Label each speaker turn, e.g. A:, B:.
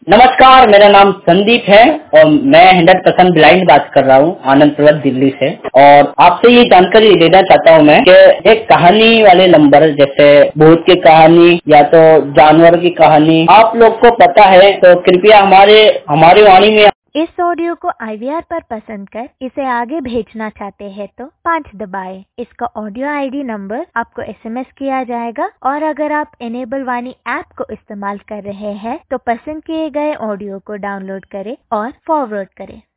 A: नमस्कार, मेरा नाम संदीप है और मैं 100% ब्लाइंड बात कर रहा हूँ आनंद प्रवत दिल्ली से। और आपसे ये जानकारी देना चाहता हूँ मैं कि एक कहानी वाले नंबर जैसे भूत की कहानी या तो जानवर की कहानी आप लोग को पता है तो कृपया हमारी वाणी में
B: इस ऑडियो को IVR पर पसंद कर इसे आगे भेजना चाहते हैं तो 5 दबाएं। इसका ऑडियो ID नंबर आपको SMS किया जाएगा और अगर आप इनेबल वाणी ऐप को इस्तेमाल कर रहे हैं तो पसंद किए गए ऑडियो को डाउनलोड करें और फॉरवर्ड करें।